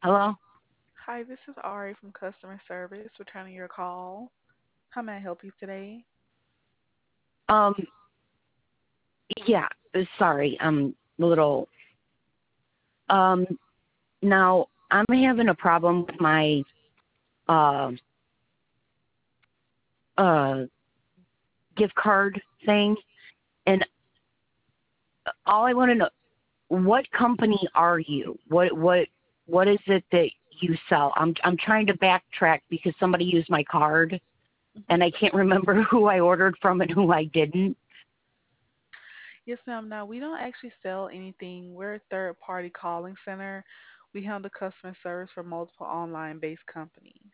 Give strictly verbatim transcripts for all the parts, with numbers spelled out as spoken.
Hello? Hi, this is Ari from customer service, returning your call. How may I help you today? Um, yeah, uh, sorry, I'm a little, um, now I'm having a problem with my, uh, uh, gift card thing, and all I want to know, what company are you? What, what, what is it that you sell? I'm, I'm trying to backtrack because somebody used my card, Mhm. and I can't remember who I ordered from and who I didn't. Yes, ma'am. Now, we don't actually sell anything. We're a third party calling center. We handle customer service for multiple online based companies.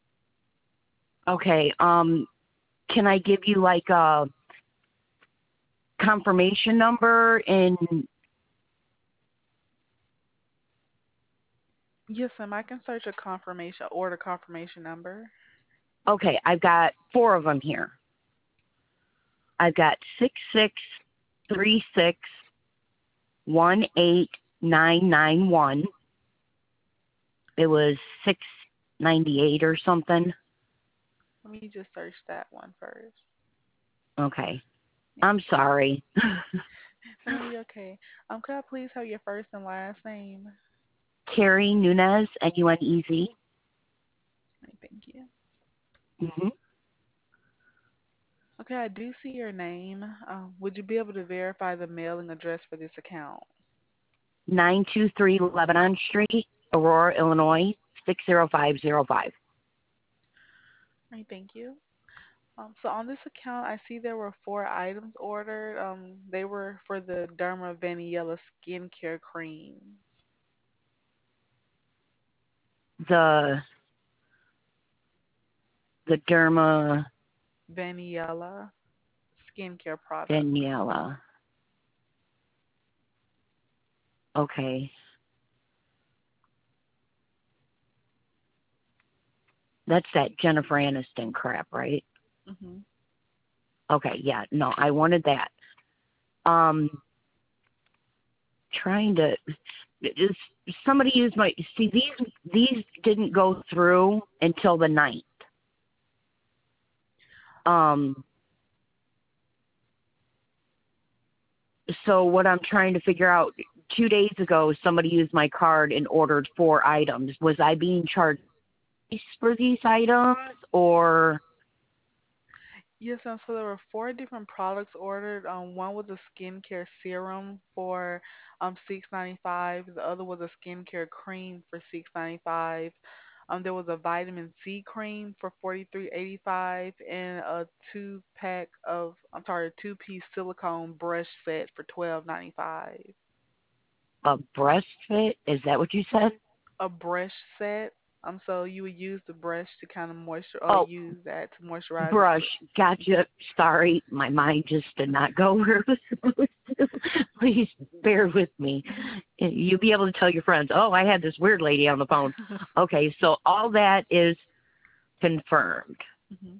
Okay, um, can I give you like a confirmation number and Yes, ma'am. I can search a confirmation, order confirmation number. okay, I've got four of them here. I've got six six three six one eight nine nine one. It was six ninety eight or something. Let me just search that one first. Okay, Thank I'm you. sorry. No, no, you're okay. Um, could I please have your first and last name? Carrie Nunez, N U N E Z. Right, thank you. Mm-hmm. Okay, I do see your name. Um, would you be able to verify the mailing address for this account? nine two three Lebanon Street, Aurora, Illinois six zero five zero five. Right, thank you. Um, so on this account, I see there were four items ordered. Um, they were for the Derma Vaniella skincare cream. The the Derma Vaniella skincare product. Daniela. Okay, that's that Jennifer Aniston crap, right? Hmm. Okay, yeah, no, I wanted that. Um, trying to is somebody used my see these these didn't go through until the ninth. Um, so what I'm trying to figure out, two days ago somebody used my card and ordered four items. Was I being charged for these items or Yes, um, so there were four different products ordered. Um, one was a skincare serum for um six ninety five. The other was a skincare cream for six ninety five. Um, there was a vitamin C cream for forty three eighty five, and a two pack of I'm sorry, a two piece silicone brush set for twelve ninety five. a breast fit? Is that what you said? A brush set. Um, so you would use the brush to kind of moisture, or Oh, use that to moisturize your brush. skin. Gotcha. Sorry, my mind just did not go where it was supposed to. Please bear with me. You'll be able to tell your friends, oh, I had this weird lady on the phone. Okay, so all that is confirmed. Hmm.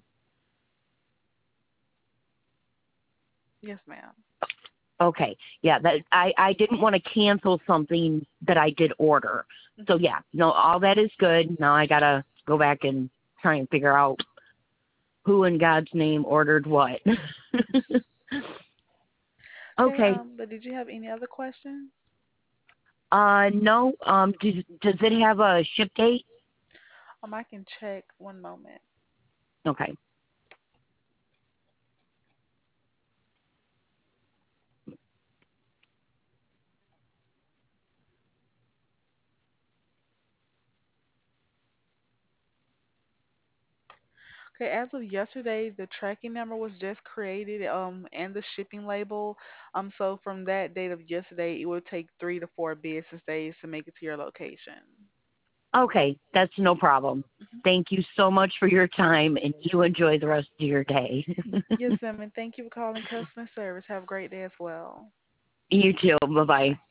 Yes, ma'am. Okay, yeah, that I, I didn't want to cancel something that I did order. So Hmm. yeah, no, all that is good. Now I gotta go back and try and figure out who in God's name ordered what. Okay, Okay. um, but did you have any other questions? Uh, no. Um, does does it have a ship date? Um, I can check one moment. Okay. Okay, as of yesterday, the tracking number was just created, um, and the shipping label. Um, so from that date of yesterday, it will take three to four business days to make it to your location. Okay, that's no problem. Thank you so much for your time, and you enjoy the rest of your day. Yes, ma'am, and thank you for calling customer service. Have a great day as well. You too. Bye bye.